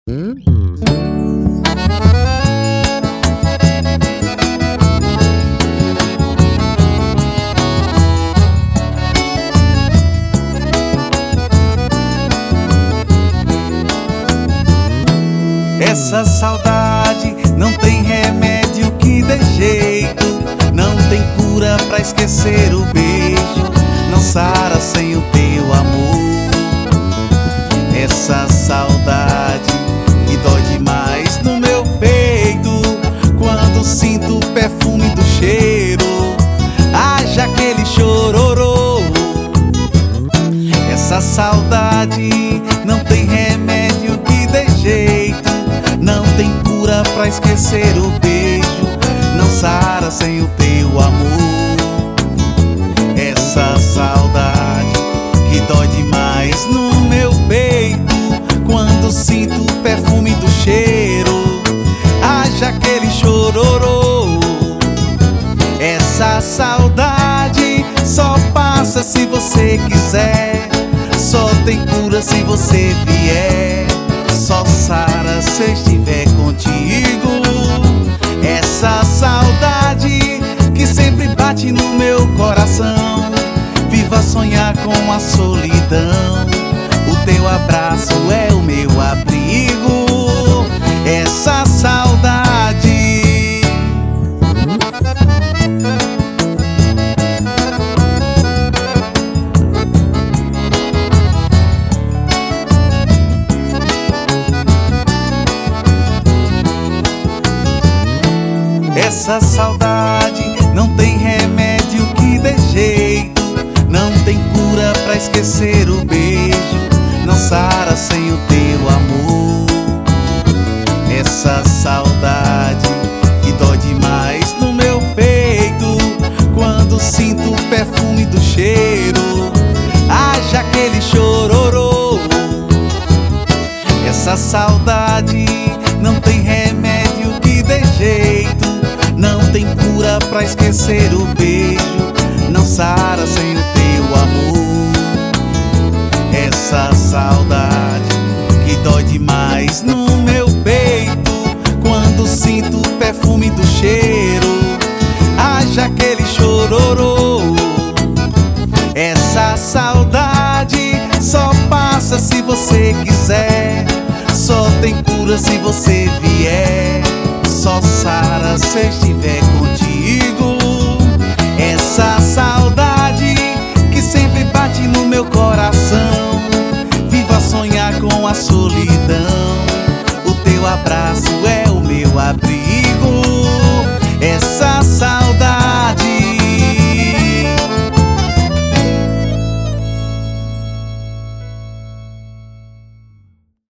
Essa saudade não tem remédio que dê jeito, não tem cura pra esquecer o beijo, não sara sem o teu amor. Essa saudade que dói demais no meu peito, quando sinto o perfume do cheiro, haja aquele chororô. Essa saudade não tem remédio que dê jeito, não tem cura pra esquecer o beijo, não sara sem o teu amor. Essa saudade que dói demais no meu peito, quando sinto o perfume do cheiro, haja aquele chororô. Essa saudade só passa se você quiser, só tem cura se você vier, só sara se eu estiver contigo. Essa saudade que sempre bate no meu coração, viva sonhar com a solidão, o teu abraço é o meu abrigo. Essa saudade Essa saudade não tem remédio que dê jeito, não tem cura pra esquecer o beijo, não sara sem o teu amor. Essa saudade que dói demais no meu peito, quando sinto o perfume do cheiro, haja aquele chororô. Essa saudade não tem remédio que dê jeito, não tem cura pra esquecer o beijo, não sara sem o teu amor. Essa saudade que dói demais no meu peito, quando sinto o perfume do cheiro, haja aquele chororô. Essa saudade só passa se você quiser, só tem cura se você vier, só sara se eu estiver contigo. Essa saudade que sempre bate no meu coração, viva sonhar com a solidão,